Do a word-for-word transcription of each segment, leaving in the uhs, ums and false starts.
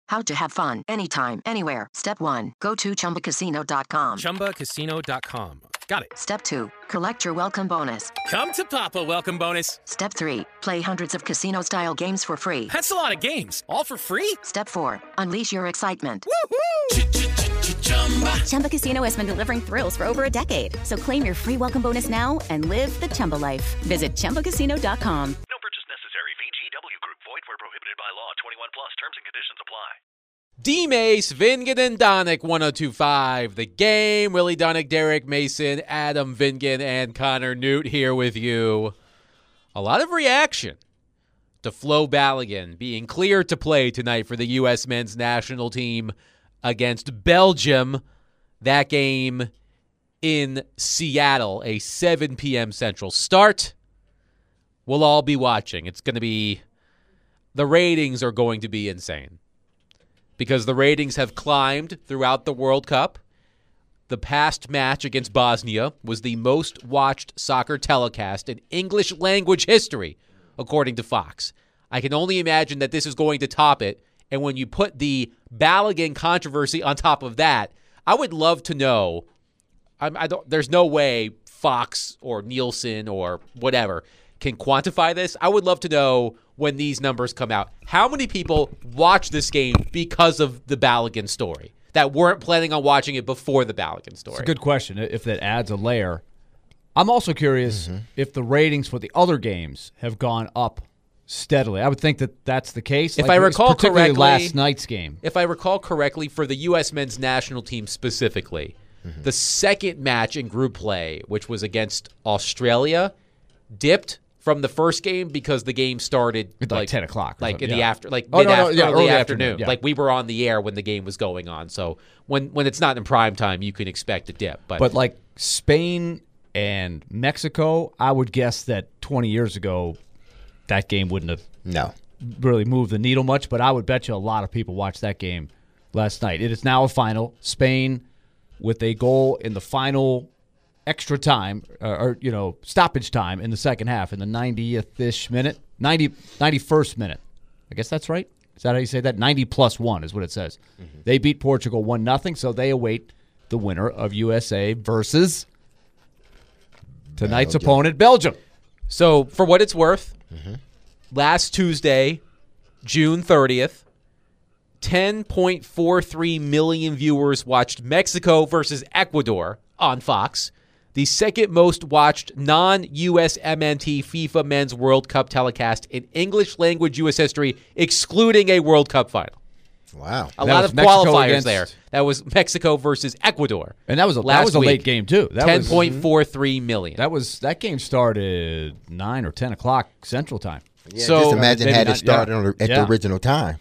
How to have fun anytime, anywhere. Step one. Go to Chumba Casino dot com. Chumba Casino dot com. Got it. Step two. Collect your welcome bonus. Come to Papa welcome bonus. Step three. Play hundreds of casino-style games for free. That's a lot of games. All for free? Step four. Unleash your excitement. Woohoo! Chumba Casino has been delivering thrills for over a decade. So claim your free welcome bonus now and live the Chumba life. Visit Chumba Casino dot com. No purchase necessary. V G W Group. Void where prohibited by law. twenty-one plus. Terms and conditions apply. D-Mace, Vingan, and Donick, one oh two point five. The Game. Willie Donick, Derek Mason, Adam Vingan, and Connor Newt here with you. A lot of reaction to Flo Balogun being cleared to play tonight for the U S men's national team against Belgium. That game in Seattle, a seven p.m. Central start. We'll all be watching. It's going to be, the ratings are going to be insane because the ratings have climbed throughout the World Cup. The past match against Bosnia was the most watched soccer telecast in English language history, according to Fox. I can only imagine that this is going to top it. And when you put the Balogun controversy on top of that, I would love to know. I, I don't. There's no way Fox or Nielsen or whatever can quantify this. I would love to know when these numbers come out, how many people watch this game because of the Balogun story that weren't planning on watching it before the Balogun story? It's a good question. If that adds a layer, I'm also curious mm-hmm. if the ratings for the other games have gone up steadily. I would think that that's the case. If like, I recall particularly correctly, last night's game. If I recall correctly, for the U S men's national team specifically, mm-hmm. the second match in group play, which was against Australia, dipped from the first game because the game started like, like ten o'clock, like in yeah. the after, like oh, mid no, no, after, yeah, early, early afternoon. afternoon yeah. Like we were on the air when the game was going on. So when when it's not in prime time, you can expect a dip. But but like Spain and Mexico, I would guess that twenty years ago, that game wouldn't have no really moved the needle much. But I would bet you a lot of people watched that game last night. It is now a final. Spain with a goal in the final extra time, uh, or, you know, stoppage time in the second half in the ninetieth-ish minute, ninety, ninety-first minute. I guess that's right. Is that how you say that? ninety plus one is what it says. Mm-hmm. They beat Portugal one nothing, so they await the winner of U S A versus tonight's Belgium. opponent, Belgium. So for what it's worth, mm-hmm. last Tuesday, June thirtieth, ten point four three million viewers watched Mexico versus Ecuador on Fox, the second most watched non-U S M N T FIFA Men's World Cup telecast in English language U S history, excluding a World Cup final. Wow. A that lot of Mexico qualifiers against... there. That was Mexico versus Ecuador. And that was a, last that was a week. late game, too. That ten was point four three million. That was that game started nine or ten o'clock Central Time. Yeah, so just imagine maybe had it not- started yeah. on the, at Yeah. the original time.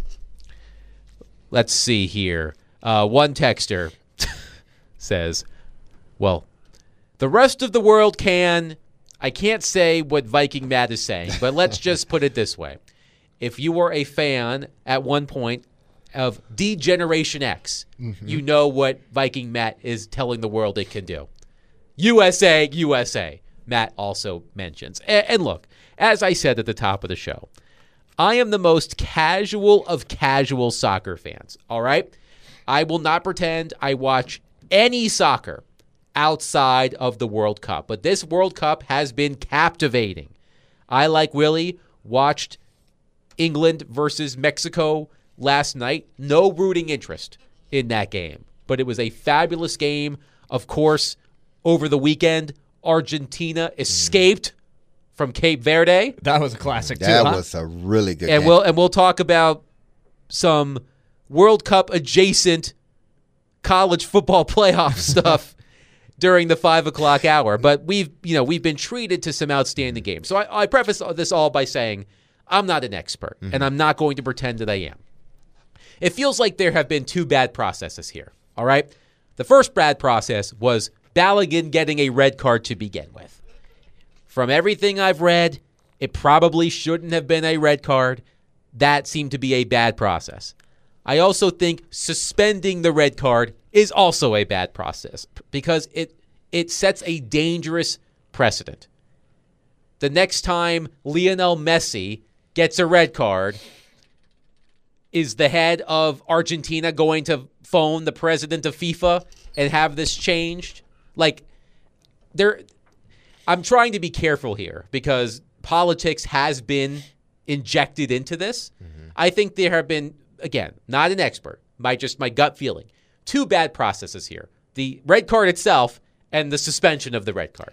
Let's see here. Uh, one texter says, well, the rest of the world can, I can't say what Viking Matt is saying, but let's just put it this way. If you were a fan at one point of D-Generation X, mm-hmm. you know what Viking Matt is telling the world it can do. U S A, U S A, Matt also mentions. And, and look, as I said at the top of the show, I am the most casual of casual soccer fans, all right? I will not pretend I watch any soccer outside of the World Cup, but this World Cup has been captivating. I, like Willie, watched England versus Mexico last night. No rooting interest in that game, but it was a fabulous game. Of course, over the weekend, Argentina escaped from Cape Verde. That was a classic, too. That huh? was a really good and game. we'll and we'll talk about some World Cup adjacent college football playoff stuff during the five o'clock hour. But we've you know we've been treated to some outstanding games. So I, I preface this all by saying I'm not an expert, mm-hmm. and I'm not going to pretend that I am. It feels like there have been two bad processes here. All right, the first bad process was Balogun getting a red card to begin with. From everything I've read, it probably shouldn't have been a red card. That seemed to be a bad process. I also think suspending the red card is also a bad process because it it sets a dangerous precedent. The next time Lionel Messi gets a red card, is the head of Argentina going to phone the president of FIFA and have this changed? Like, there, I'm trying to be careful here because politics has been injected into this. Mm-hmm. I think there have been, again, not an expert, my just my gut feeling, two bad processes here. The red card itself and the suspension of the red card.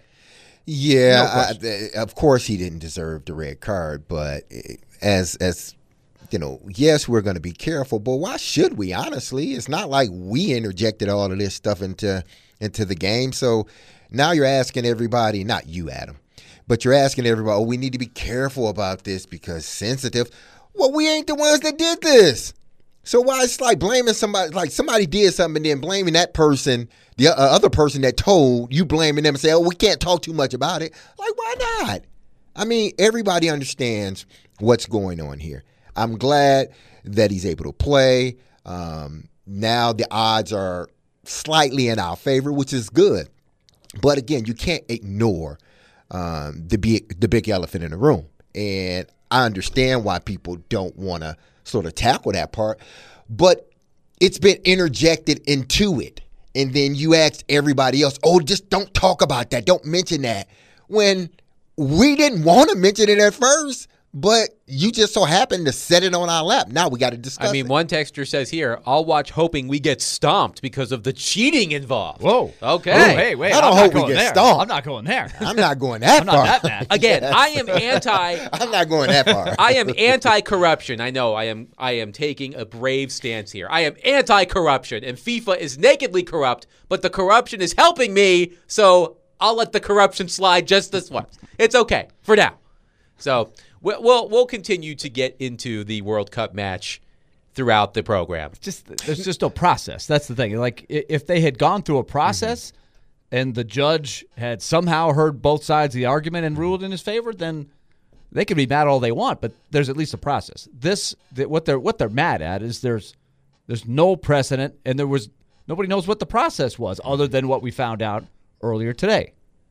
Yeah, no I, of course he didn't deserve the red card, but as as you know, yes, we're going to be careful, but why should we? Honestly, it's not like we interjected all of this stuff into into the game. So now you're asking everybody, not you, Adam, but you're asking everybody, oh, we need to be careful about this because sensitive. Well, we ain't the ones that did this. So why it's like blaming somebody, like somebody did something and then blaming that person, the uh, other person that told, you blaming them and say, oh, we can't talk too much about it. Like, why not? I mean, everybody understands what's going on here. I'm glad that he's able to play. Um, now the odds are slightly in our favor, which is good. But again, you can't ignore um, the big, the big elephant in the room. And I understand why people don't want to sort of tackle that part, but it's been interjected into it. And then you ask everybody else, oh, just don't talk about that. Don't mention that. When we didn't want to mention it at first, but you just so happened to set it on our lap. Now we got to discuss it. I mean, it. one texter says here, I'll watch hoping we get stomped because of the cheating involved. Whoa. Okay. Oh, hey, wait. I don't I'm hope not we going get there. stomped. I'm not going there. I'm not going that I'm far. not that mad. Again, I am anti I'm not going that far. I am anti-corruption. I know I am I am taking a brave stance here. I am anti-corruption, and FIFA is nakedly corrupt, but the corruption is helping me, so I'll let the corruption slide just this once. It's okay for now. So we'll we'll, we'll continue to get into the World Cup match throughout the program. Just there's just no process. That's the thing. Like if they had gone through a process mm-hmm. and the judge had somehow heard both sides of the argument and ruled in his favor, then they can be mad all they want. But there's at least a process. This what they're what they're mad at is there's there's no precedent, and there was nobody knows what the process was other than what we found out earlier today.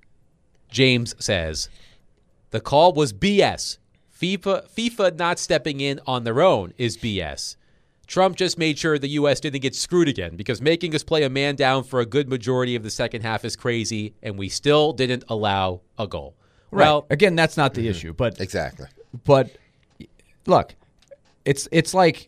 James says the call was B S. FIFA FIFA not stepping in on their own is B S. Trump just made sure the U S didn't get screwed again because making us play a man down for a good majority of the second half is crazy, and we still didn't allow a goal. Right. Well, again, that's not the mm-hmm. issue, but exactly. But look, it's it's like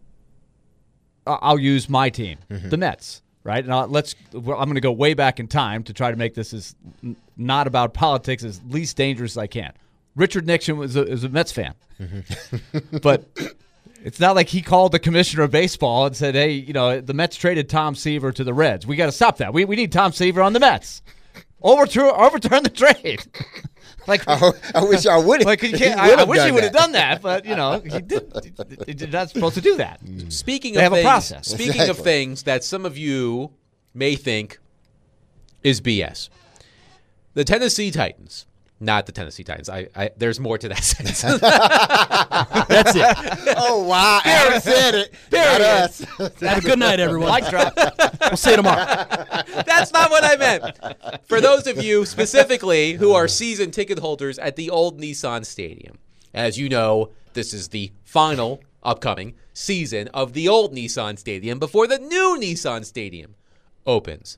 I'll use my team, mm-hmm. the Mets, right? And I'll, let's I'm going to go way back in time to try to make this as not about politics, as least dangerous as I can. Richard Nixon was a, was a Mets fan, mm-hmm. but it's not like he called the commissioner of baseball and said, hey, you know, the Mets traded Tom Seaver to the Reds. We got to stop that. We we need Tom Seaver on the Mets. Overturn, overturn the trade. like I, I wish I would have. Like, you can't, I, I wish he would have done that, but, you know, he, did, he did not supposed to do that. Speaking they of have things, a process. Speaking exactly. of things that some of you may think is B S, the Tennessee Titans. Not the Tennessee Titans. I, I there's more to that sentence. That's it. Oh wow! Aaron said it. There Not us. Have a good night, everyone. Mic drop. We'll see you tomorrow. That's not what I meant. For those of you specifically who are season ticket holders at the old Nissan Stadium, as you know, this is the final upcoming season of the old Nissan Stadium before the new Nissan Stadium opens.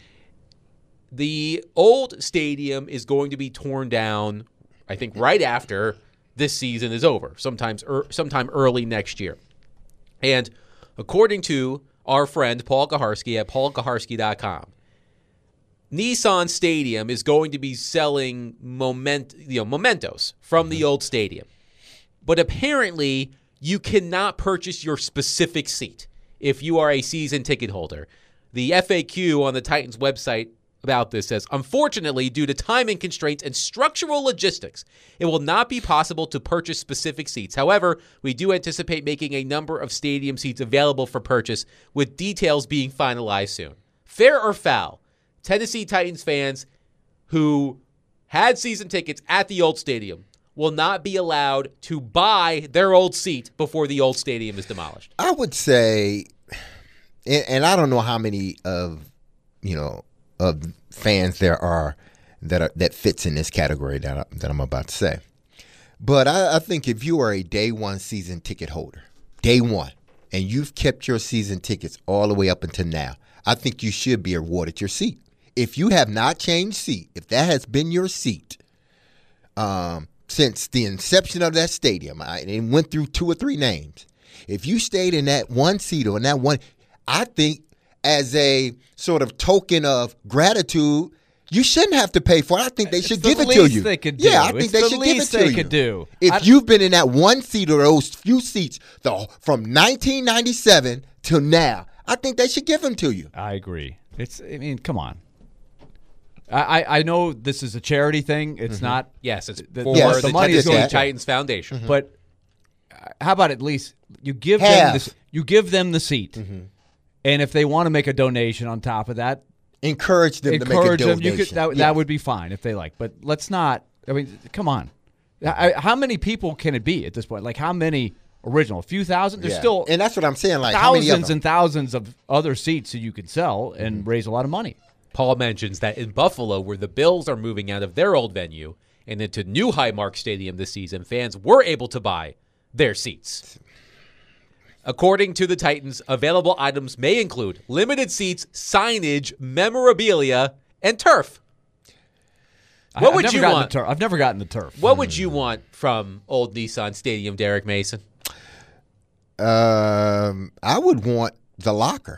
The old stadium is going to be torn down, I think, right after this season is over, sometimes er, sometime early next year. And according to our friend Paul Kaharski at paul kaharski dot com, Nissan Stadium is going to be selling moment, you know, mementos from the old stadium. But apparently, you cannot purchase your specific seat if you are a season ticket holder. The F A Q on the Titans website about this says, unfortunately, due to timing constraints and structural logistics, it will not be possible to purchase specific seats. However, we do anticipate making a number of stadium seats available for purchase, with details being finalized soon. Fair or foul, Tennessee Titans fans who had season tickets at the old stadium will not be allowed to buy their old seat before the old stadium is demolished. I would say, and, and I don't know how many of, you know, of fans there are that are that fits in this category that, I, that I'm about to say. But I, I think if you are a day one season ticket holder, day one, and you've kept your season tickets all the way up until now, I think you should be awarded your seat. If you have not changed seat, if that has been your seat um, since the inception of that stadium, I, it went through two or three names. If you stayed in that one seat or in that one, I think as a sort of token of gratitude, you shouldn't have to pay for it. I think they It's should the give it to least you. they could do. Yeah, I think It's they the should give it least to they you. could do. If I- you've been in that one seat or those few seats the, from nineteen ninety-seven till now, I think they should give them to you. I agree. It's. I mean, come on. I, I I know this is a charity thing. It's Mm-hmm. not. Yes, it's The- for Yes, the, the money is Titans, going the to- Titans Foundation. But uh, how about at least you give them Half. the, you give them the seat, and if they want to make a donation on top of that, Encourage them encourage to make a them. donation. You could that, Yes. that would be fine if they like. But let's not. I mean, come on. I, how many people can it be at this point? Like how many original? A few thousand. There's Yeah. still and that's what I'm saying. Like how many of thousands them? and thousands of other seats that you could sell and raise a lot of money. Paul mentions that in Buffalo, where the Bills are moving out of their old venue and into new Highmark Stadium this season, fans were able to buy their seats. According to the Titans, available items may include limited seats, signage, memorabilia, and turf. What I've would never you gotten want? The turf. I've never gotten the turf. What would you want from Old Nissan Stadium, Derek Mason? Um, I would want the locker.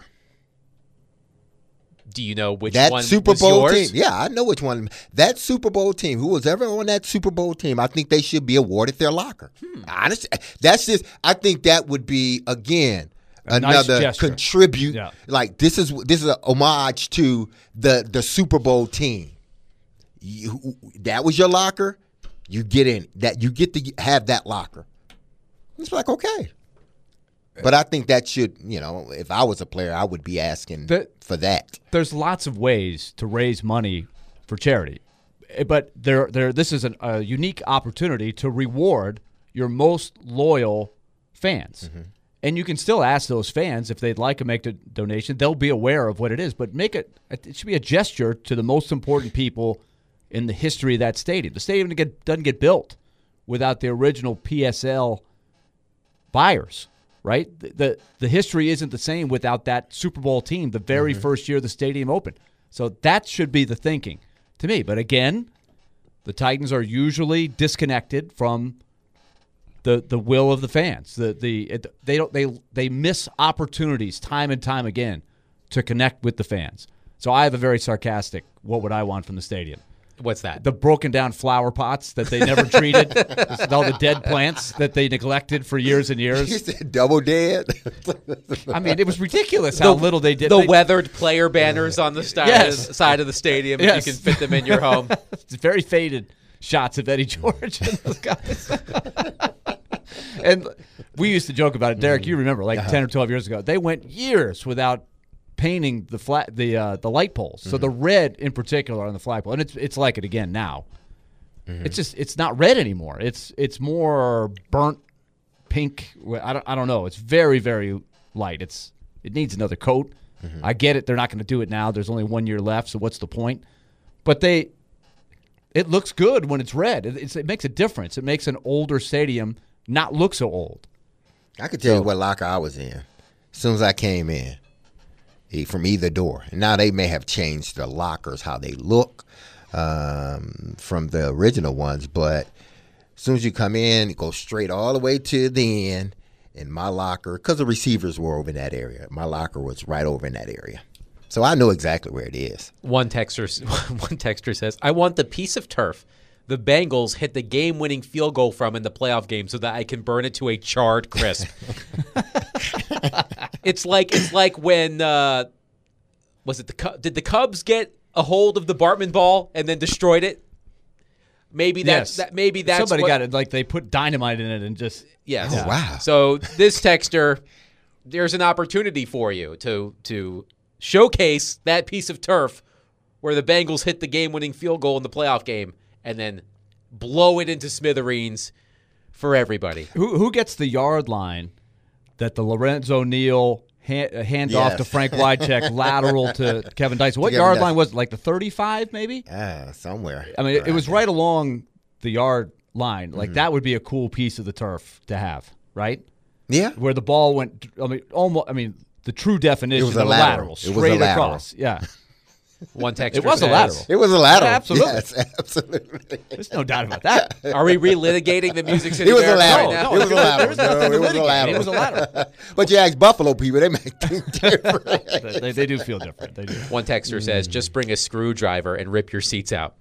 Do you know which That one Super was Bowl yours? team. Yeah, I know which one. That Super Bowl team, who was ever on that Super Bowl team, I think they should be awarded their locker. Hmm. Honestly, that's just, I think that would be, again, A nice another gesture. contribute. Yeah. Like, this is this is a homage to the, the Super Bowl team. You, that was your locker. You get in. that You get to have that locker. It's like, okay. But I think that should, you know, if I was a player, I would be asking The- for that. There's lots of ways to raise money for charity, Eh, but there, there. This is an, a unique opportunity to reward your most loyal fans, and you can still ask those fans if they'd like to make a donation. They'll be aware of what it is, but make it. It should be a gesture to the most important people in the history of that stadium. The stadium doesn't get, doesn't get built without the original P S L buyers. Right? The, the the history isn't the same without that Super Bowl team the very first year the stadium opened. So that should be the thinking to me. But again, the Titans are usually disconnected from the the will of the fans. The the it, they don't they they miss opportunities time and time again to connect with the fans. So I have a very sarcastic what would I want from the stadium? What's that? The broken down flower pots that they never treated, all the dead plants that they neglected for years and You years. said double dead. I mean, it was ridiculous how little they did. The They- weathered player banners on the side, Yes. of, the, side of the stadium. if Yes. You can fit them in your home. It's very faded shots of Eddie George and those guys. And we used to joke about it, Derek. You remember, like ten or twelve years ago, they went years without painting the flat the uh, the light poles. So the red in particular on the flagpole, and it's it's like it again now. It's just it's not red anymore. It's it's more burnt pink. I don't I don't know. It's very very light. It's it needs another coat. I get it. They're not going to do it now. There's only one year left. So what's the point? But they, it looks good when it's red. It, it's, it makes a difference. It makes an older stadium not look so old. I could tell you what locker I was in as soon as I came in eh, from either door. And now they may have changed the lockers, how they look um, from the original ones. But as soon as you come in, it goes straight all the way to the end. And my locker, because the receivers were over in that area, my locker was right over in that area. So I know exactly where it is. One texter, one texter says, I want the piece of turf the Bengals hit the game-winning field goal from in the playoff game so that I can burn it to a charred crisp. It's like it's like when uh, was it the Cub- did the Cubs get a hold of the Bartman ball and then destroyed it? Maybe that's Yes. that. Maybe that's Somebody what, got it. Like they put dynamite in it and just. Yes. Oh, wow. So this texter, there's an opportunity for you to to showcase that piece of turf where the Bengals hit the game-winning field goal in the playoff game and then blow it into smithereens for everybody. Who who gets the yard line that the Lorenzo Neal hand, uh, hand off Yes. to Frank Wycheck, lateral to Kevin Dyson? What Kevin yard Dyson. line was it? Like the thirty-five, maybe? Ah, somewhere. I mean, it, it was there. right along the yard line. Like Mm-hmm. that would be a cool piece of the turf to have, right? Yeah. Where the ball went, I mean, almost, I mean, the true definition It was a of a lateral. lateral, It was a straight lateral. across. Yeah. One texter It was a says, lateral. It was a lateral. Yeah, absolutely. Yes, absolutely. There's no doubt about that. Are we relitigating the Music City It was a Marathon lateral. right now? It was a lateral. There's nothing No, to it was a litigate. lateral. It was a lateral. But you ask Buffalo people, they make think different. they, they do feel different. They do. One texter says, just bring a screwdriver and rip your seats out.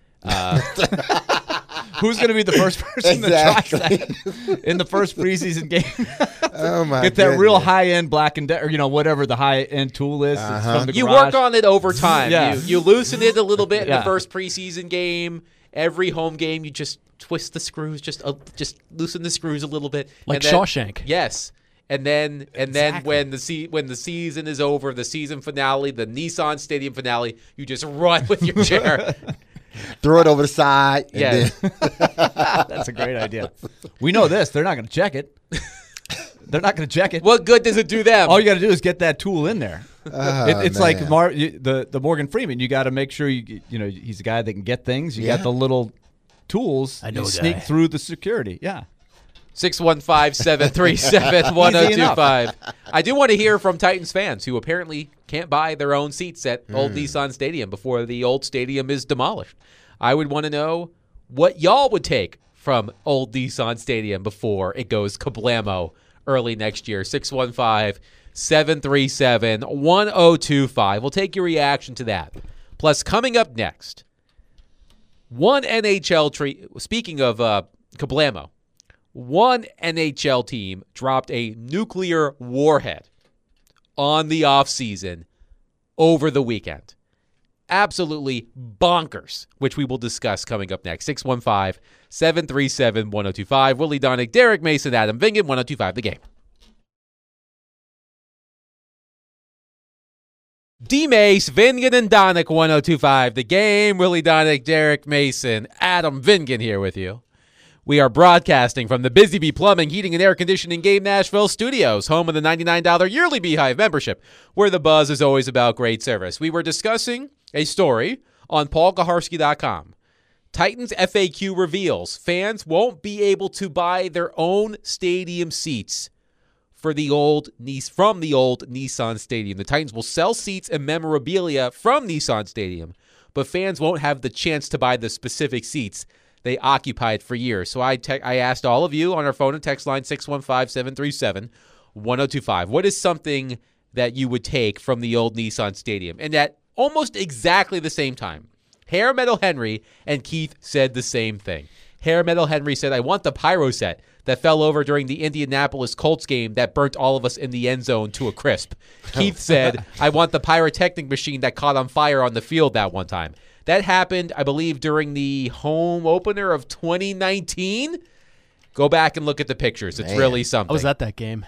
Who's going to be the first person Exactly. that tries that in the first preseason game? Oh my! Get that real goodness. high-end Black and De- or you know whatever the high-end tool is. It's from the You garage. work on it over time. Yeah. You, you loosen it a little bit in Yeah. the first preseason game. Every home game, you just twist the screws, just uh, just loosen the screws a little bit. Like And then- Shawshank. Yes. And then and then Exactly. when the se- when the season is over, the season finale, the Nissan Stadium finale, you just run with your chair. Throw it over the side. And Yeah. then, That's a great idea. We know this. They're not going to check it. They're not going to check it. What good does it do them? All you got to do is get that tool in there. Oh, It, it's like man. Mar- you, the the Morgan Freeman. You got to make sure you you know he's a guy that can get things. You Yeah. got the little tools. I know you a sneak guy. through the security. Yeah. six one five, seven three seven, one oh Easy two enough. five. I do want to hear from Titans fans who apparently can't buy their own seats at Hmm. Old Nissan Stadium before the old stadium is demolished. I would want to know what y'all would take from Old Nissan Stadium before it goes kablamo early next year. six one five, seven three seven, one oh two five. We'll take your reaction to that. Plus, coming up next, one N H L tree. Speaking of uh, kablamo, one N H L team dropped a nuclear warhead on the offseason over the weekend. Absolutely bonkers, which we will discuss coming up next. six one five, seven three seven, one oh two five. Willie Donick, Derek Mason, Adam Vingan, one oh two five, The Game. D-Mace, Vingan, and Donick, one oh two five, The Game. Willie Donick, Derek Mason, Adam Vingan here with you. We are broadcasting from the Busy Bee Plumbing, Heating, and Air Conditioning Game Nashville studios, home of the ninety-nine dollars yearly Beehive membership, where the buzz is always about great service. We were discussing a story on Paul Kaharski dot com. Titans F A Q reveals fans won't be able to buy their own stadium seats for the old from the old Nissan Stadium. The Titans will sell seats and memorabilia from Nissan Stadium, but fans won't have the chance to buy the specific seats they occupied for years. So I te- I asked all of you on our phone and text line six one five, seven three seven, one oh two five. What is something that you would take from the old Nissan Stadium? And at almost exactly the same time, Hair Metal Henry and Keith said the same thing. Hair Metal Henry said, I want the pyro set that fell over during the Indianapolis Colts game that burnt all of us in the end zone to a crisp. Keith said, I want the pyrotechnic machine that caught on fire on the field that one time. That happened, I believe, during the home opener of twenty nineteen. Go back and look at the pictures. It's Man. really something. I was at that game.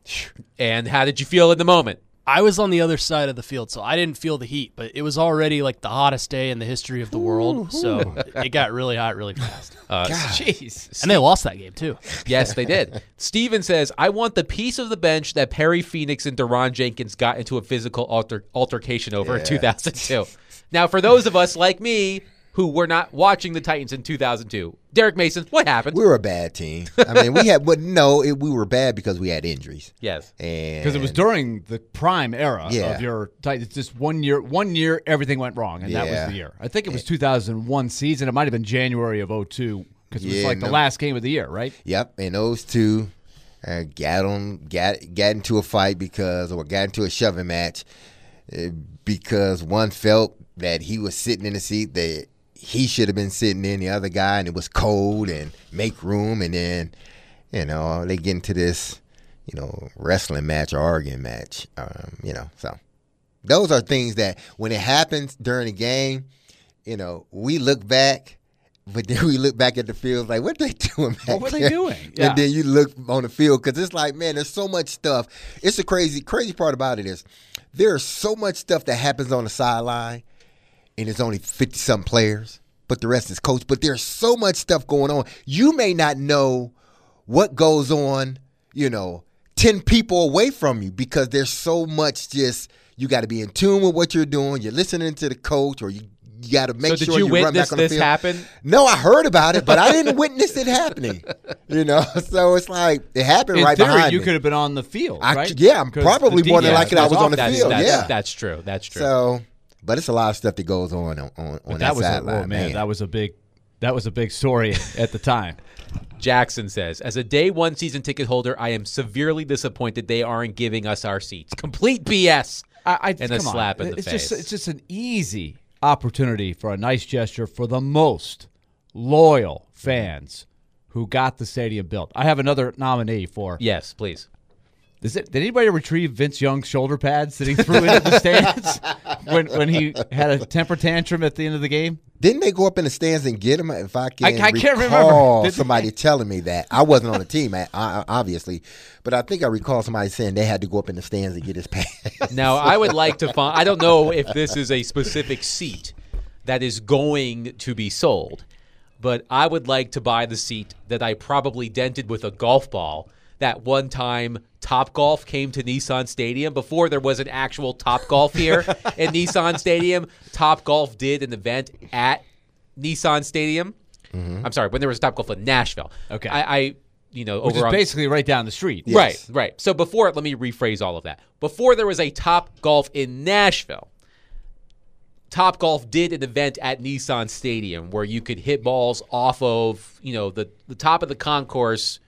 And how did you feel in the moment? I was on the other side of the field, so I didn't feel the heat, but it was already like the hottest day in the history of the world, so it got really hot really fast. Uh, Jeez. And they lost that game, too. Yes, they did. Steven says, I want the piece of the bench that Perry Phoenix and Deron Jenkins got into a physical alter- altercation over in Yeah. two thousand two. Now, for those of us like me who were not watching the Titans in two thousand two, Derek Mason, what happened? We were a bad team. I mean, we had, but no, it, we were bad because we had injuries. Yes. And Because it was during the prime era Yeah. of your Titans. It's just one year. One year, everything went wrong, and that Yeah. was the year. I think it was two thousand one season. It might have been January of oh two because it was Yeah, like the no. last game of the year, right? Yep, and those two uh, got on, got got into a fight because, or got into a shoving match uh, because one felt that he was sitting in the seat that he should have been sitting in, the other guy, and it was cold, and make room, and then, you know, they get into this, you know, wrestling match or arguing match, um, you know, so those are things that when it happens during the game, you know, we look back. But then we look back at the field like, what they doing back What were they there? doing? Yeah. And then you look on the field because it's like, man, there's so much stuff. It's the crazy, crazy part about it is there's so much stuff that happens on the sideline, and it's only fifty-something players, but the rest is coach. But there's so much stuff going on. You may not know what goes on, you know, ten people away from you because there's so much just, you got to be in tune with what you're doing. You're listening to the coach or you you got to make so did sure you you run witness back on the this field. happen? No, I heard about it, but I didn't witness it happening. You know, so it's like it happened In right theory, behind you me. could have been on the field, I, right? Yeah, Because probably the more than defense likely I was on the that's, field. that's, yeah, that's true. That's true. so, but it's a lot of stuff that goes on on, on But that, that was a, sideline. oh, man, that was a big that was a big story at the time. Jackson says, as a day one season ticket holder, I am severely disappointed they aren't giving us our seats. Complete B S. I, I, And a come on. slap in the it's face. Just, it's just an easy opportunity for a nice gesture for the most loyal fans who got the stadium built. I have another nominee for. Yes, please. Is it? Did anybody retrieve Vince Young's shoulder pads that he threw into the stands when when he had a temper tantrum at the end of the game? Didn't they go up in the stands and get him? If I can, I- I can't remember. recall Did they? somebody telling me that. I wasn't on the team, I- I- obviously, but I think I recall somebody saying they had to go up in the stands and get his pads. Now, I would like to find, I don't know if this is a specific seat that is going to be sold, but I would like to buy the seat that I probably dented with a golf ball that one time Top Golf came to Nissan Stadium. Before there was an actual Top Golf here in Nissan Stadium, Top Golf did an event at Nissan Stadium. Mm-hmm. I'm sorry, when there was Top Golf in Nashville. Okay. I, I you know, Which over is on, basically right down the street. Yes. Right, right. So before, let me rephrase all of that. Before there was a Top Golf in Nashville, Top Golf did an event at Nissan Stadium where you could hit balls off of, you know, the, the top of the concourse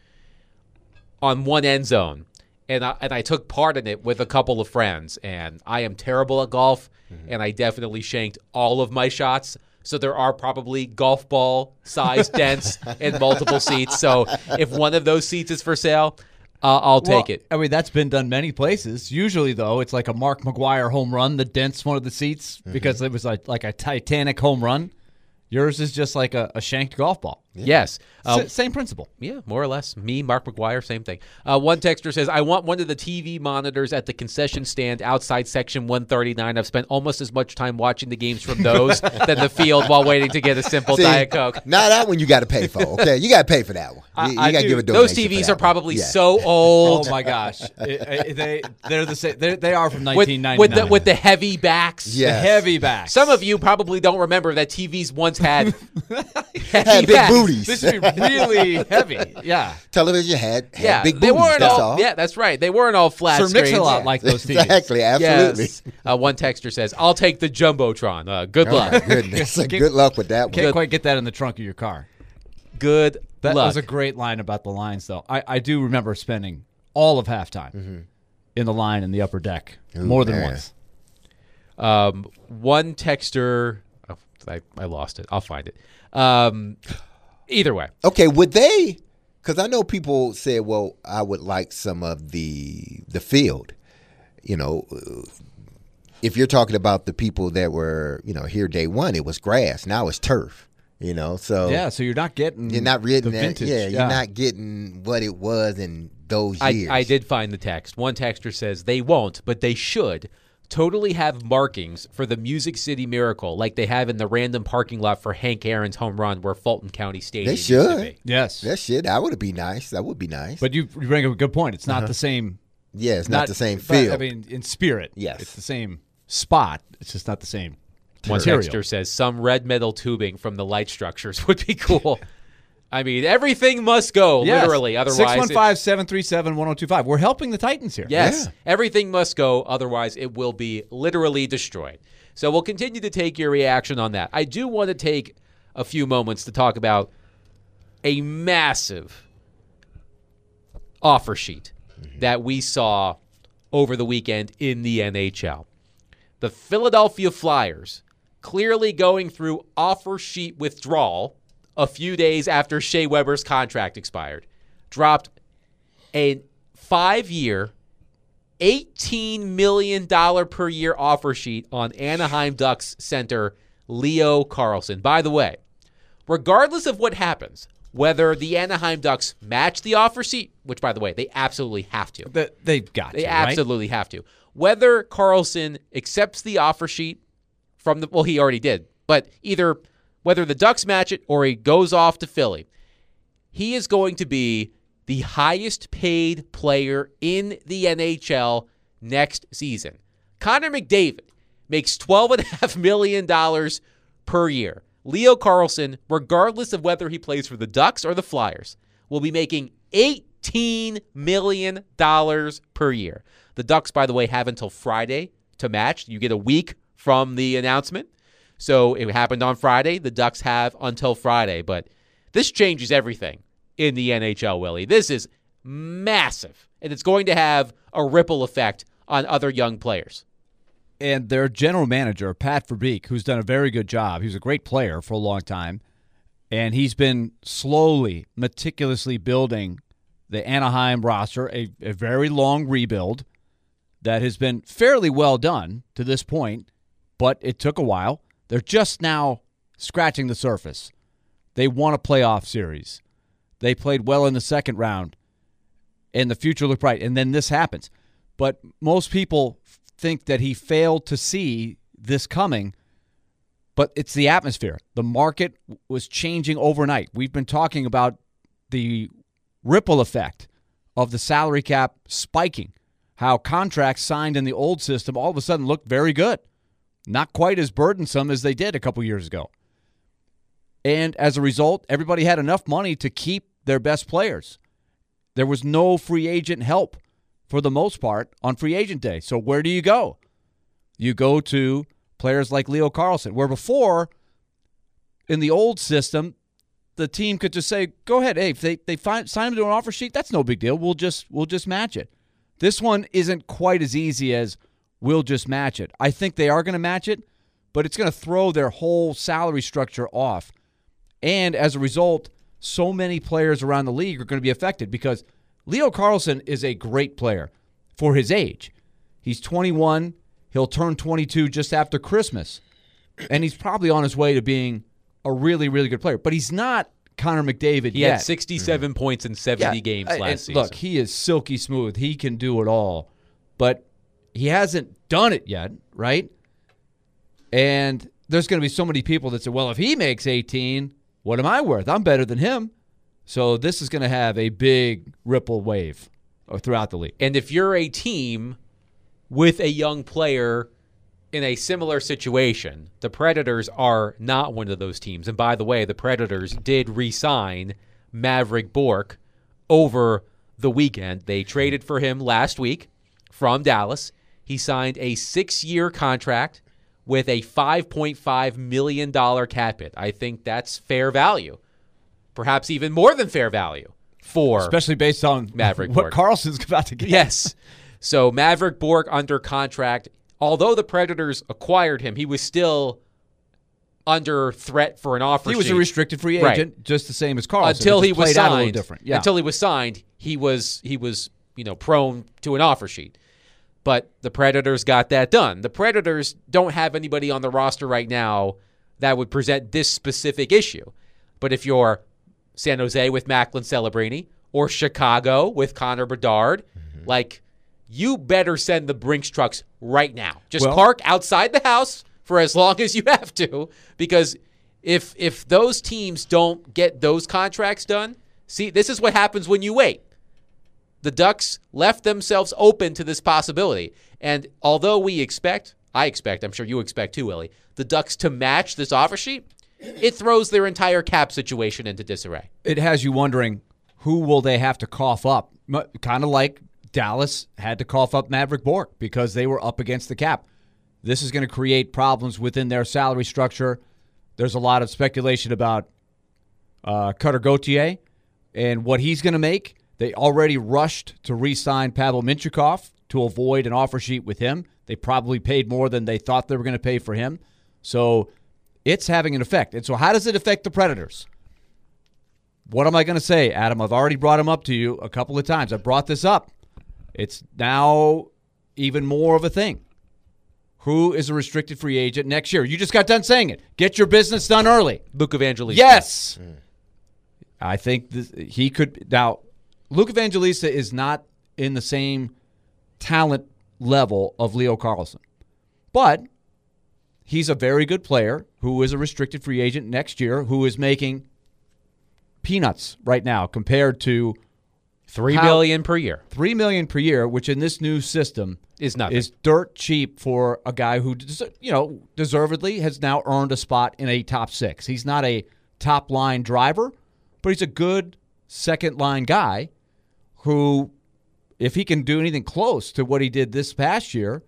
on one end zone. And I, and I took part in it with a couple of friends. And I am terrible at golf, mm-hmm. and I definitely shanked all of my shots. So there are probably golf ball size dents in multiple seats. So if one of those seats is for sale, uh, I'll take Well, it. I mean, that's been done many places. Usually, though, it's like a Mark McGwire home run that dents one of the seats Mm-hmm. because it was like, like a Titanic home run. Yours is just like a, a shanked golf ball. Yes. Uh, S- same principle. Yeah, more or less. Me, Mark McGuire, same thing. Uh, one texter says, I want one of the T V monitors at the concession stand outside section one thirty-nine. I've spent almost as much time watching the games from those than the field while waiting to get a simple See, Diet Coke. Now that one you got to pay for. Okay, you got to pay for that one. You, I- you got I to give a do. donation. Those T Vs for are that probably one. Yeah. so old. Oh my gosh, It- it- they they're the same. They're, they are from with, nineteen ninety-nine. with, the, with the heavy backs. The Yes. heavy back. Some of you probably don't remember that T Vs once had heavy Had big backs. booties. This would be really heavy. Yeah. Television had, had Yeah, big they booties. weren't That's all, all. Yeah, that's right. They weren't all flat Sir screens. Mix-a-Lot like those T Vs. Exactly, absolutely. Yes. Uh, one texter says, I'll take the Jumbotron. Uh, good Oh luck. my goodness! Good luck with that one. Can't quite get that in the trunk of your car. Good That luck. was a great line about the lines, though. I, I do remember spending all of halftime Mm-hmm. in the line in the upper deck more than man. once. Um, one texter, oh, I, I lost it. I'll find it. Um, either way, Okay, would they? Because I know people said, "Well, I would like some of the the field." You know, uh, if you're talking about the people that were, you know, here day one, it was grass. Now it's turf. You know, so Yeah, so you're not getting you're not getting the that. vintage. Yeah, you're not getting what it was in those I, years. I did find the text. One texter says they won't, but they should totally have markings for the Music City Miracle like they have in the random parking lot for Hank Aaron's home run where Fulton County Stadium They used to should. be. Yes. That shit. That would be nice. That would be nice. But you, you bring up a good point. It's not the same. yeah, it's not, the same but, field. I mean, in spirit, Yes. it's the same spot. It's just not the same One material. texter says some red metal tubing from the light structures would be cool. I mean, everything must go, Yes. literally. Otherwise, six it- one five, seven three seven, one oh two five. We're helping the Titans here. Yes, Yeah. everything must go. Otherwise, it will be literally destroyed. So we'll continue to take your reaction on that. I do want to take a few moments to talk about a massive offer sheet that we saw over the weekend in the N H L. The Philadelphia Flyers clearly going through offer sheet withdrawal a few days after Shea Weber's contract expired, dropped a five-year, eighteen million dollars per year offer sheet on Anaheim Ducks center Leo Carlsson. By the way, regardless of what happens, whether the Anaheim Ducks match the offer sheet, which, by the way, they absolutely have to. They, they've got They to, right? absolutely have to. Whether Carlson accepts the offer sheet from the, well, he already did, but either whether the Ducks match it or he goes off to Philly, he is going to be the highest paid player in the N H L next season. Connor McDavid makes twelve point five million dollars per year. Leo Carlsson, regardless of whether he plays for the Ducks or the Flyers, will be making eighteen million dollars per year. The Ducks, by the way, have until Friday to match. You get a week from the announcement. So it happened on Friday. The Ducks have until Friday. But this changes everything in the N H L, Willie. This is massive, and it's going to have a ripple effect on other young players. And their general manager, Pat Verbeek, who's done a very good job. He was a great player for a long time, and he's been slowly, meticulously building the Anaheim roster, a, a very long rebuild that has been fairly well done to this point, but it took a while. They're just now scratching the surface. They won a playoff series. They played well in the second round, and the future looked bright, and then this happens. But most people think that he failed to see this coming, but it's the atmosphere. The market was changing overnight. We've been talking about the ripple effect of the salary cap spiking, how contracts signed in the old system all of a sudden looked very good, not quite as burdensome as they did a couple years ago. And as a result, everybody had enough money to keep their best players. There was no free agent help for the most part on free agent day. So where do you go? You go to players like Leo Carlsson, where before, in the old system, the team could just say, go ahead. Hey, if they, they find, sign him to an offer sheet, that's no big deal. We'll just we'll just match it. This one isn't quite as easy as we'll just match it. I think they are going to match it, but it's going to throw their whole salary structure off. And as a result, so many players around the league are going to be affected because Leo Carlsson is a great player for his age. He's twenty-one. He'll turn twenty-two just after Christmas. And he's probably on his way to being a really, really good player. But he's not Connor McDavid he yet. He had sixty-seven mm-hmm. points in seventy yeah, games and last season. Look, he is silky smooth. He can do it all. But he hasn't done it yet, right? And there's going to be so many people that say, well, if he makes eighteen, what am I worth? I'm better than him. So this is going to have a big ripple wave throughout the league. And if you're a team with a young player in a similar situation, the Predators are not one of those teams. And by the way, the Predators did re-sign Mavrik Bourque over the weekend. They traded for him last week from Dallas. He signed a six-year contract with a five point five million dollars cap hit. I think that's fair value. Perhaps even more than fair value for especially based on Mavrik what Bourque. Carlson's about to get. Yes. So Mavrik Bourque under contract. Although the Predators acquired him, he was still under threat for an offer He was sheet. a restricted free agent, right. just the same as Carlson. Until he was out a little signed. different. Yeah. Until he was signed, he was he was you know prone to an offer sheet. But the Predators got that done. The Predators don't have anybody on the roster right now that would present this specific issue. But if you're San Jose with Macklin Celebrini or Chicago with Connor Bedard, mm-hmm. like, you better send the Brinks trucks right now. Just well, park outside the house for as long as you have to, because if if those teams don't get those contracts done, see, this is what happens when you wait. The Ducks left themselves open to this possibility. And although we expect, I expect, I'm sure you expect too, Willie, the Ducks to match this offer sheet, it throws their entire cap situation into disarray. It has you wondering, who will they have to cough up? Kind of like Dallas had to cough up Mavrik Bourque because they were up against the cap. This is going to create problems within their salary structure. There's a lot of speculation about uh, Cutter Gauthier and what he's going to make. They already rushed to re-sign Pavel Mintyukov to avoid an offer sheet with him. They probably paid more than they thought they were going to pay for him. So it's having an effect. And so how does it affect the Predators? What am I going to say, Adam? I've already brought him up to you a couple of times. I brought this up. It's now even more of a thing. Who is a restricted free agent next year? You just got done saying it. Get your business done early. Luke Evangelista. Yes. Mm. I think this, he could. Now, Luke Evangelista is not in the same talent level of Leo Carlsson. But he's a very good player who is a restricted free agent next year who is making peanuts right now compared to Three How- million per year. Three million per year, which in this new system Is nothing. is dirt cheap for a guy who, des- you know, deservedly has now earned a spot in a top six. He's not a top line driver, but he's a good second line guy who, if he can do anything close to what he did this past year,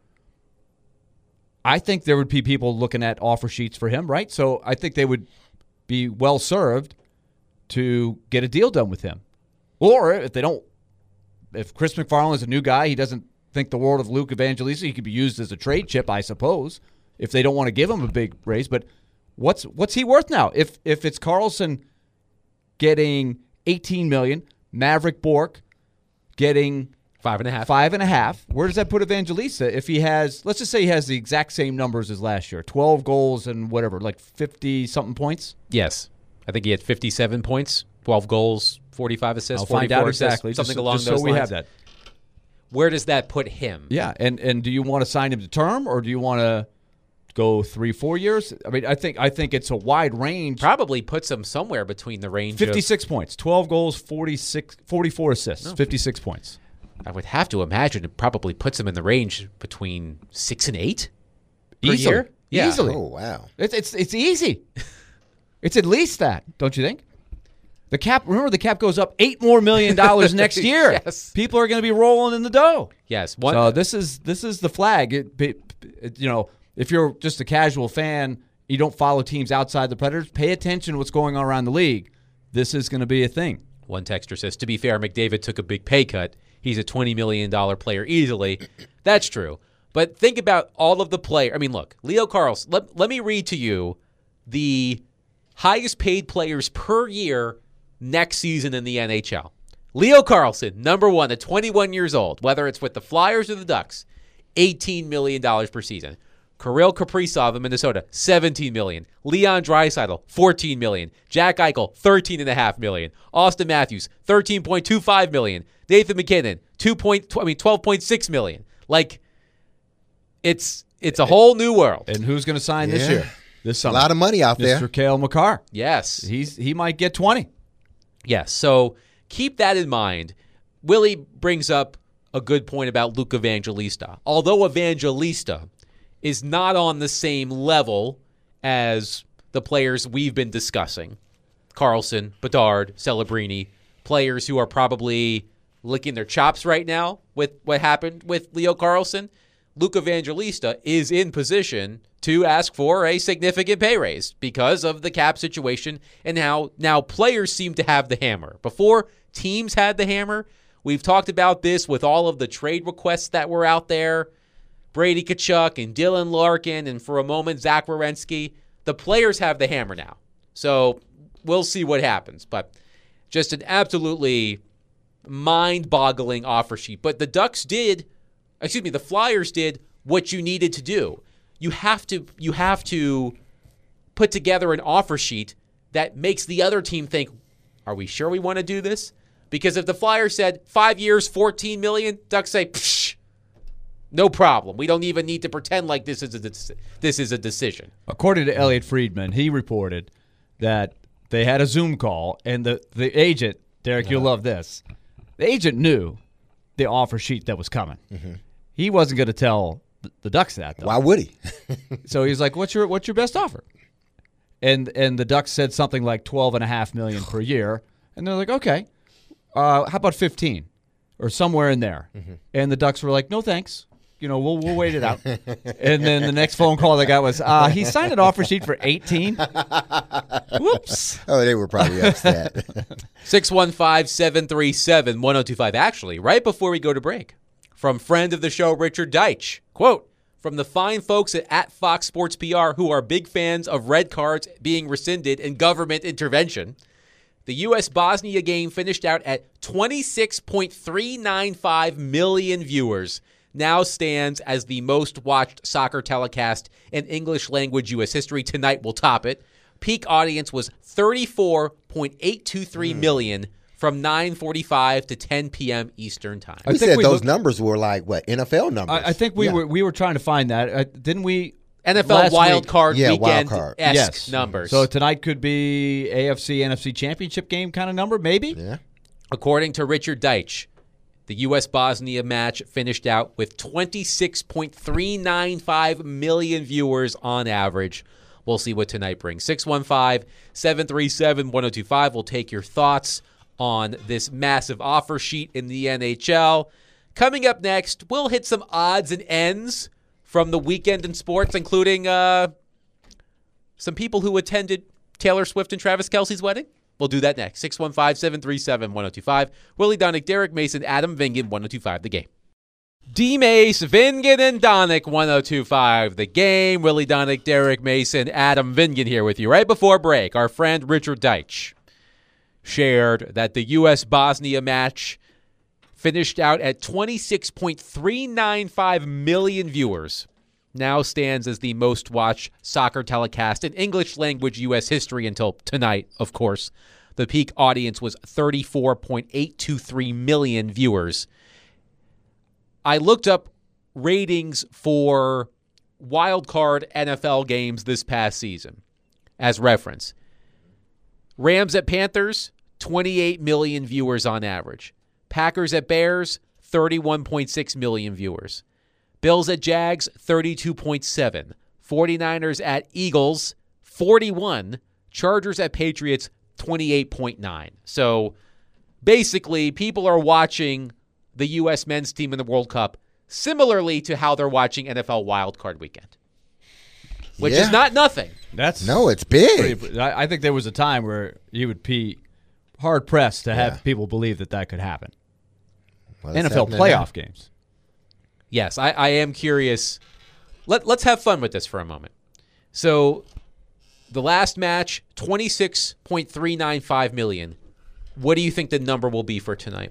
I think there would be people looking at offer sheets for him, right? So I think they would be well served to get a deal done with him. Or if they don't, if Chris McFarland is a new guy, he doesn't think the world of Luke Evangelista, he could be used as a trade chip, I suppose, if they don't want to give him a big raise. But what's what's he worth now? If if it's Carlson getting eighteen million dollars, Maverick Bork getting Five and a half. Five and a half. Where does that put Evangelista if he has, let's just say he has the exact same numbers as last year, twelve goals and whatever, like fifty-something points? Yes. I think he had fifty-seven points, twelve goals, forty-five assists, I'll find forty-four out assists, exactly. something just, along just those so we lines. have that. Where does that put him? Yeah, and, and do you want to sign him to term or do you want to go three, four years? I mean, I think I think it's a wide range. Probably puts him somewhere between the range fifty-six points, twelve goals, forty-six, forty-four assists, No. fifty-six points. of, I would have to imagine it probably puts him in the range between six and eight per Easily. year. Yeah. Easily. Oh, wow. It's it's it's easy. It's at least that, don't you think? The cap. Remember, the cap goes up eight more million dollars next year. Yes. People are going to be rolling in the dough. Yes. One, So this is this is the flag. It, it, it- you know, if you're just a casual fan, you don't follow teams outside the Predators. Pay attention to what's going on around the league. This is going to be a thing. One texter says, to be fair, McDavid took a big pay cut. He's a twenty million dollars player easily. That's true. But think about all of the players. I mean, look, Leo Carlson, let, let me read to you the highest paid players per year next season in the N H L. Leo Carlson, number one, at twenty-one years old, whether it's with the Flyers or the Ducks, eighteen million dollars per season. Kirill Kaprizov in Minnesota, seventeen million dollars. Leon Draisaitl, fourteen million dollars. Jack Eichel, thirteen point five million dollars. Austin Matthews, thirteen point two five million dollars. Nathan McKinnon, two point, I mean twelve point six million dollars. Like, it's it's a whole new world. And who's going to sign this Yeah. year? This A summer. lot of money out there. Mister Cale Makar. Yes. He's he might get twenty. Yes. So keep that in mind. Willie brings up a good point about Luke Evangelista. Although Evangelista is not on the same level as the players we've been discussing, Carlson, Bedard, Celebrini, players who are probably licking their chops right now with what happened with Leo Carlson, Luke Evangelista is in position to ask for a significant pay raise because of the cap situation and how now players seem to have the hammer. Before, teams had the hammer. We've talked about this with all of the trade requests that were out there. Brady Tkachuk and Dylan Larkin and for a moment Zach Werenski. The players have the hammer now. So we'll see what happens. But just an absolutely mind-boggling offer sheet. But the Ducks did, excuse me, the Flyers did what you needed to do. You have to you have to put together an offer sheet that makes the other team think, are we sure we want to do this? Because if the Flyers said five years, fourteen million dollars, Ducks say, psh, no problem. We don't even need to pretend like this is a de- this is a decision. According to Elliot Friedman, he reported that they had a Zoom call, and the, the agent, Derek, you'll love this, the agent knew the offer sheet that was coming. Mm-hmm. He wasn't going to tell the, the Ducks that, though. Why would he? So he's like, what's your what's your best offer? And and the Ducks said something like twelve and a half million dollars per year. And they're like, okay, uh, how about fifteen or somewhere in there? Mm-hmm. And the Ducks were like, no, thanks. You know, we'll we'll wait it out. And then the next phone call they got was, uh, he signed an offer sheet for eighteen. Whoops. Oh, they were probably upset. six one five, seven three seven, one oh two five. Actually, right before we go to break, from friend of the show, Richard Deitch, quote, from the fine folks at, at Fox Sports P R who are big fans of red cards being rescinded and government intervention, the U S Bosnia game finished out at twenty-six point three nine five million viewers, now stands as the most watched soccer telecast in English language U S history. Tonight will top it. Peak audience was thirty-four point eight two three mm. million from nine forty-five to ten p.m. Eastern Time. We said we those looked, numbers were like, what, N F L numbers? I, I think we yeah. were we were trying to find that. Uh, didn't we? N F L wild card yeah, weekend wild esque yes. numbers. So tonight could be A F C, N F C championship game kind of number, maybe? Yeah. According to Richard Deitch, the U S Bosnia match finished out with twenty-six point three nine five million viewers on average. We'll see what tonight brings. six one five, seven three seven, one oh two five. We'll take your thoughts on this massive offer sheet in the N H L. Coming up next, we'll hit some odds and ends from the weekend in sports, including uh, some people who attended Taylor Swift and Travis Kelce's wedding. We'll do that next. six one five, seven three seven, one oh two five. Willie Donick, Derek Mason, Adam Vingan, one oh two five, The Game. D-Mace, Vingan, and Donick, one oh two five, The Game. Willie Donick, Derek Mason, Adam Vingan here with you. Right before break, our friend Richard Deitch shared that the U S Bosnia match finished out at twenty-six point three nine five million viewers. Now stands as the most watched soccer telecast in English-language U S history until tonight, of course. The peak audience was thirty-four point eight two three million viewers. I looked up ratings for wildcard N F L games this past season as reference. Rams at Panthers, twenty-eight million viewers on average. Packers at Bears, thirty-one point six million viewers. Bills at Jags, thirty-two point seven. 49ers at Eagles, forty-one. Chargers at Patriots, twenty-eight point nine. So basically, people are watching the U S men's team in the World Cup similarly to how they're watching N F L wildcard weekend, which Yeah. is not nothing. That's No, it's big. pretty- I I think there was a time where you would be hard-pressed to have Yeah. people believe that that could happen. Well, it's N F L happening playoff now. games. Yes, I, I am curious. Let, let's have fun with this for a moment. So the last match, twenty-six point three nine five million. What do you think the number will be for tonight?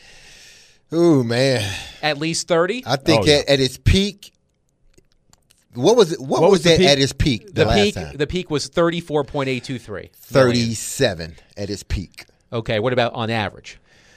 Ooh, man. At least thirty? I think Oh, yeah. at, at its peak, what was it? What, What was, was the that peak? at its peak? The, The last peak time? the peak was thirty-four point eight two three. thirty-seven at its peak. Okay, what about on average?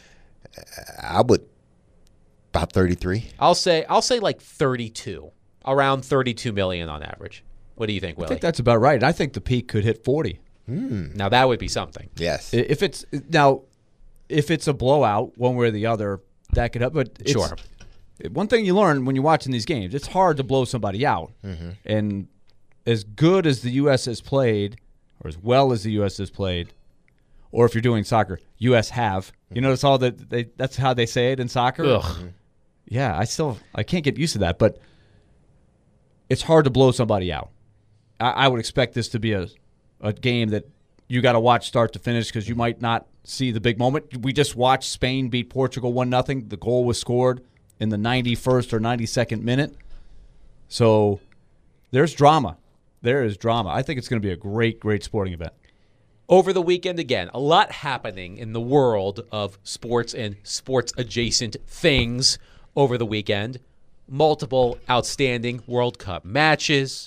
I would about thirty-three. I'll say I'll say like thirty-two. Around thirty-two million on average. What do you think, I Willie? think that's about right. I think the peak could hit forty. Now that would be something. Yes. If it's now, if it's a blowout, one way or the other, that could help. But it's, Sure. One thing you learn when you're watching these games, it's hard to blow somebody out. Mm-hmm. And as good as the U S has played, or as well as the U S has played, or if you're doing soccer, U S have. You notice all that they that's how they say it in soccer. Ugh. Yeah, I still I can't get used to that, but it's hard to blow somebody out. I, I would expect this to be a a game that you got to watch start to finish because you might not see the big moment. We just watched Spain beat Portugal one nothing. The goal was scored in the ninety-first or ninety-second minute. So there's drama. There is drama. I think it's going to be a great, great sporting event. Over the weekend, again, a lot happening in the world of sports and sports-adjacent things over the weekend. Multiple outstanding World Cup matches.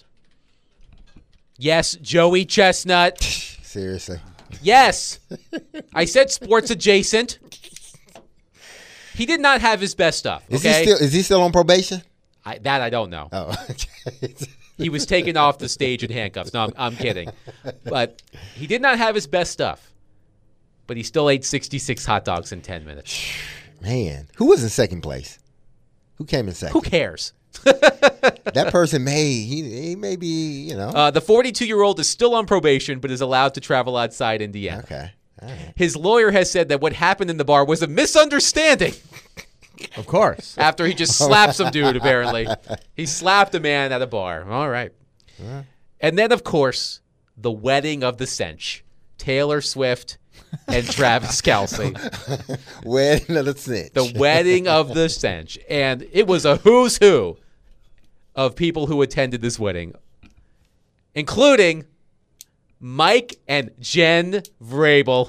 Yes, Joey Chestnut. Seriously. Yes. I said sports-adjacent. He did not have his best stuff, Is okay? he still is he still on probation? I, that I don't know. Oh. He was taken off the stage in handcuffs. No, I'm, I'm kidding. But he did not have his best stuff. But he still ate sixty-six hot dogs in ten minutes. Man, who was in second place? Who came in second? Who cares? That person may he, he may be, you know. Uh, the forty-two-year-old is still on probation but is allowed to travel outside Indiana. okay. All right. His lawyer has said that what happened in the bar was a misunderstanding Of course. after he just slapped some dude, apparently. He slapped a man at a bar. All right. And then, of course, the wedding of the century. Taylor Swift and Travis Kelce. Wedding of the cinch. The wedding of the century. And it was a who's who of people who attended this wedding, including Mike and Jen Vrabel.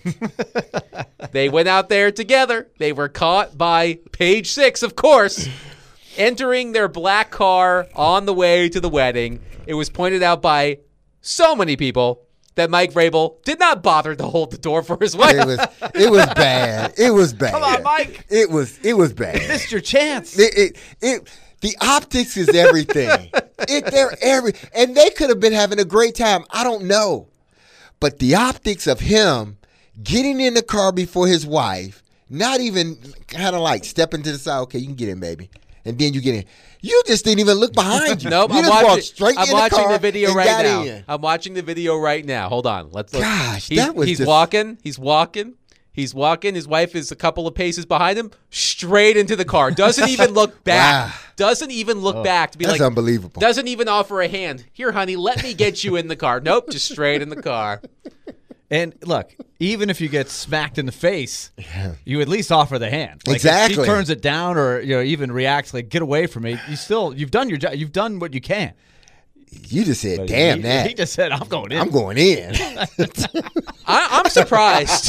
They went out there together. They were caught by Page Six, of course, entering their black car on the way to the wedding. It was pointed out by so many people that Mike Vrabel did not bother to hold the door for his wife. It was it was bad. It was bad. Come on, Mike. It was it was bad. Missed your chance. It, it, it, the optics is everything. it, they're every, and they could have been having a great time. I don't know. But the optics of him getting in the car before his wife, not even kind of like stepping to the side. Okay, you can get in, baby. And then you get in. You just didn't even look behind you. Nope, you I'm just watching, walked straight I'm in watching the, car the video and right got now. in. I'm watching the video right now. Hold on. Let's look. Gosh, he's, that was He's just... walking. He's walking. He's walking. His wife is a couple of paces behind him, straight into the car. Doesn't even look back. Wow. Doesn't even look oh, back to be that's like, unbelievable. Doesn't even offer a hand. Here, honey, let me get you in the car. Nope, just straight in the car. And look, even if you get smacked in the face, yeah. you at least offer the hand. Like exactly. If she turns it down, or you know, even reacts like "get away from me," you still you've done your job. You've done what you can. You just said, but "Damn he, that!" He just said, "I'm going in. I'm going in." I, I'm surprised.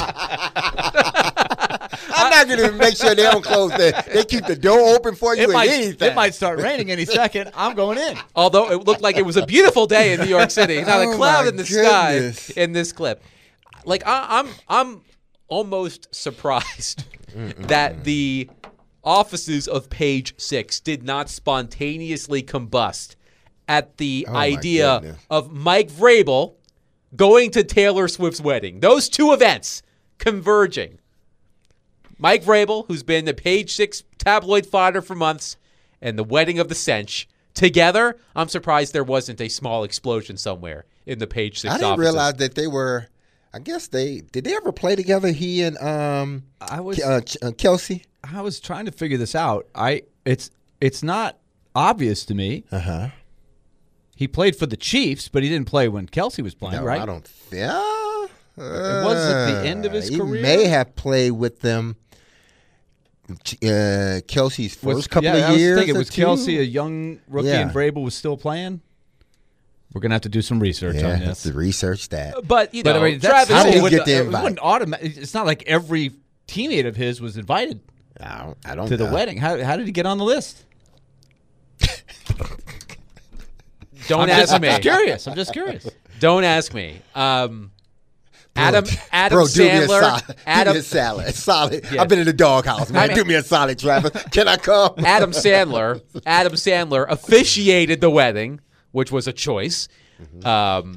I'm not going to make sure they don't close the. They keep the door open for you it and might, anything. It might start raining any second. I'm going in. Although it looked like it was a beautiful day in New York City, not oh a cloud in the goodness. sky in this clip. Like I, I'm, I'm almost surprised that the offices of Page Six did not spontaneously combust at the oh idea of Mike Vrabel going to Taylor Swift's wedding. Those two events converging. Mike Vrabel, who's been the Page Six tabloid fodder for months, and the wedding of the Cinch together. I'm surprised there wasn't a small explosion somewhere in the Page Six. I didn't offices. realize that they were. I guess they did. They ever play together? He and um, I was uh, uh, Kelsey. I was trying to figure this out. I it's it's not obvious to me. Uh huh. He played for the Chiefs, but he didn't play when Kelsey was playing, No, right? I don't think. Uh, it was at the end of his he career. He may have played with them. Uh, Kelsey's first was, couple yeah, of I was years. Thinking, was two? Kelsey a young rookie yeah. and Vrabel was still playing? We're gonna have to do some research yeah, on this. Have to research that. But you know, but, I mean, Travis, how did he would, get the uh, invite? It wouldn't automatic, it's not like every teammate of his was invited I don't. I don't to know. the wedding. How how did he get on the list? don't I'm ask just, I'm me. just curious. I'm just curious. Don't ask me. Um, Bro, Adam Adam bro, do me a Sandler. solid. Adam do me a salad. Solid. Yeah. I've been in the doghouse, man. I mean- do me a solid, Travis. Can I come? Adam Sandler. Adam Sandler officiated the wedding, which was a choice. Mm-hmm. Um,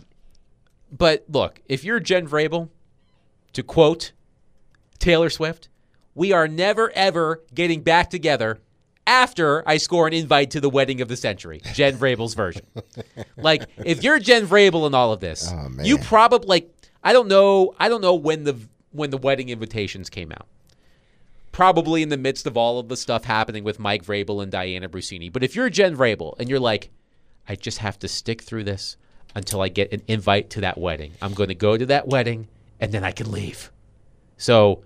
but look, if you're Jen Vrabel, to quote Taylor Swift, we are never ever getting back together after I score an invite to the wedding of the century. Jen Vrabel's version. Like, if you're Jen Vrabel in all of this, Oh, man. you probably like. I don't know. I don't know when the when the wedding invitations came out. Probably in the midst of all of the stuff happening with Mike Vrabel and Diana Brusini. But if you're Jen Vrabel and you're like, I just have to stick through this until I get an invite to that wedding. I'm going to go to that wedding and then I can leave. So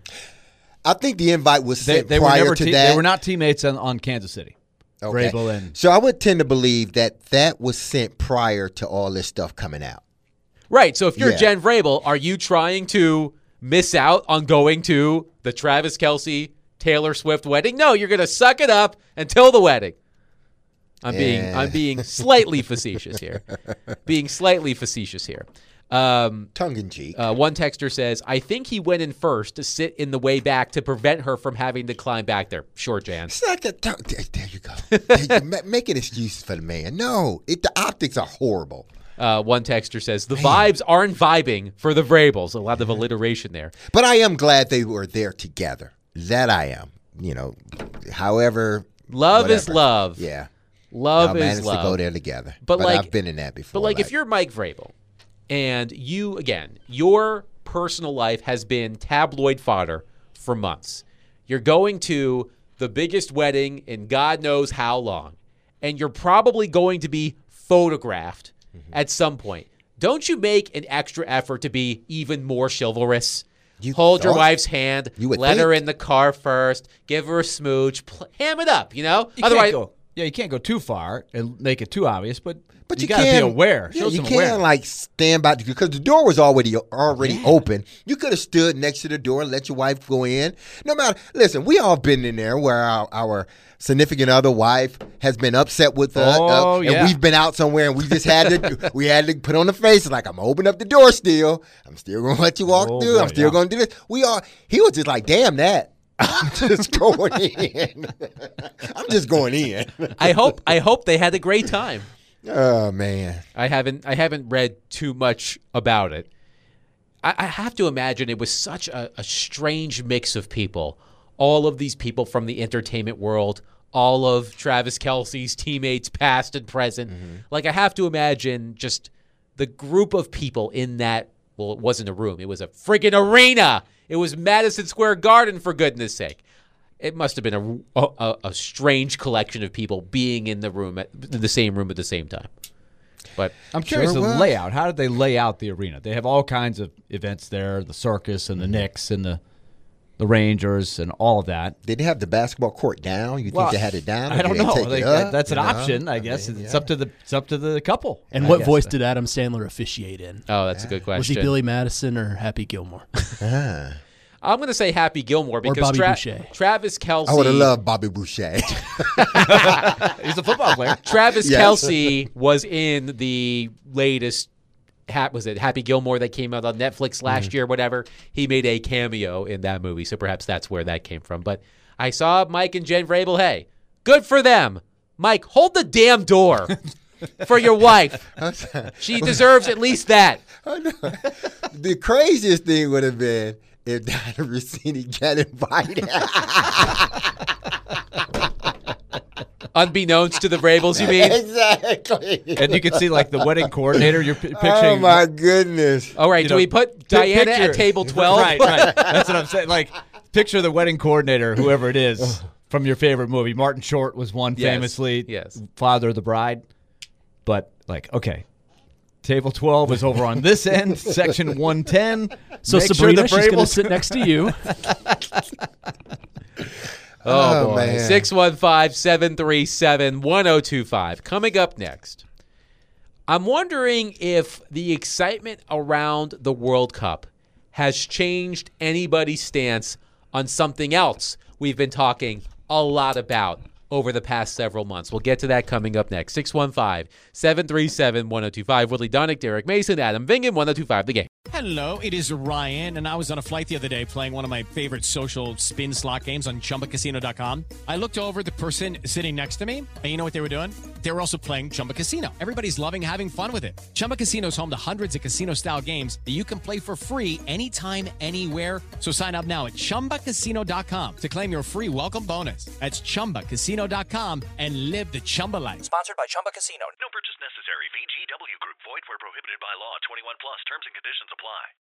I think the invite was They, sent they were prior never to te- that. they were not teammates on, on Kansas City. Okay. Vrabel and So I would tend to believe that that was sent prior to all this stuff coming out. right. So if you're Yeah. Jen Vrabel, are you trying to miss out on going to the Travis Kelce Taylor Swift wedding? No, you're going to suck it up until the wedding. I'm being Yeah. I'm being slightly facetious here. Being slightly facetious here. Um, Tongue in cheek. uh, one texter says, I think he went in first to sit in the way back to prevent her from having to climb back there. Sure, Jan. It's like a tongue. There, there you go. There you- ma- make an excuse for the man. No, it, the optics are horrible. Uh, one texter says, the vibes aren't vibing for the Vrabels. A lot of alliteration there. But I am glad they were there together. That I am. You know, however. Love is whatever. love. Yeah. Love Y'all is managed love. to go there together. But But, like- I've been in that before. But like, if you're Mike Vrabel and you, again, your personal life has been tabloid fodder for months. You're going to the biggest wedding in God knows how long, and you're probably going to be photographed mm-hmm. at some point. Don't you make an extra effort to be even more chivalrous? You Hold your thought- wife's hand, You would let her think. in the car first, give her a smooch, pl- ham it up, you know? you Otherwise, can't go, yeah, you can't go too far and make it too obvious, but But you, you, got to can be aware. Yeah, Show you some can't awareness. like stand by because the door was already already open. You could have stood next to the door and let your wife go in. No matter, listen, we all been in there where our, our significant other wife has been upset with us, Oh, uh, yeah. and we've been out somewhere and we just had to we had to put on the face like I'm gonna open up the door still. I'm still gonna let you walk Oh, through. boy, I'm still yeah. gonna do this. We all he was just like, damn that. I'm just going in. I'm just going in. I hope I hope they had a great time. Oh man. I haven't I haven't read too much about it. I, I have to imagine it was such a, a strange mix of people. All of these people from the entertainment world, all of Travis Kelce's teammates, past and present. Mm-hmm. Like, I have to imagine just the group of people in that, well, it wasn't a room. It was a friggin' arena. It was Madison Square Garden, for goodness sake. It must have been a, a, a strange collection of people being in the room, at, in the same room at the same time. But I'm curious Sure the was. layout. How did they lay out the arena? They have all kinds of events there, the circus and the Knicks and the the Rangers and all of that. Did they have the basketball court down? You think Well, they had it down? Or I don't did they know. take Like, it up, that's an you know? option, I I guess. mean, It's yeah. up to the it's up to the couple. And I what guess. voice did Adam Sandler officiate in? oh, that's a good question. Was he Billy Madison or Happy Gilmore? Ah. I'm going to say Happy Gilmore because Bobby Tra- Boucher. Travis Kelce. I would have loved Bobby Boucher. He's a football player. Travis Yes. Kelce was in the latest, ha- was it Happy Gilmore that came out on Netflix last year, whatever. He made a cameo in that movie, so perhaps that's where that came from. But I saw Mike and Jen Vrabel. Hey, good for them. Mike, hold the damn door for your wife. She deserves at least that. The craziest thing would have been if Donna Rossini got invited. Unbeknownst to the Vrabels, you mean? Exactly. And you can see like the wedding coordinator. You're p- picturing. Oh my goodness. All right, You do know, we put pi- Diana picture- at table twelve? Right, right. That's what I'm saying. Like, picture the wedding coordinator, whoever it is, from your favorite movie. Martin Short was one, Yes, famously. yes. Father of the bride. But like, okay, table twelve is over on this end, section one ten. So Make sure Sabrina, the she's going to Vrabels- sit next to you. Oh, Oh, boy. man. six one five, seven three seven, one oh two five. Coming up next, I'm wondering if the excitement around the World Cup has changed anybody's stance on something else we've been talking a lot about over the past several months. We'll get to that coming up next. six one five, seven three seven, one oh two five. Willie Donick, Derek Mason, Adam Vingan, one oh two five, The Game. Hello, it is Ryan, and I was on a flight the other day playing one of my favorite social spin slot games on Chumba Casino dot com. I looked over at the person sitting next to me, and you know what they were doing? They were also playing Chumba Casino. Everybody's loving having fun with it. Chumba Casino is home to hundreds of casino-style games that you can play for free anytime, anywhere. So sign up now at Chumba Casino dot com to claim your free welcome bonus. That's Chumba Casino dot com and live the Chumba life. Sponsored by Chumba Casino. No purchase necessary. V G W Group. Void where prohibited by law. twenty-one plus. Terms and conditions apply.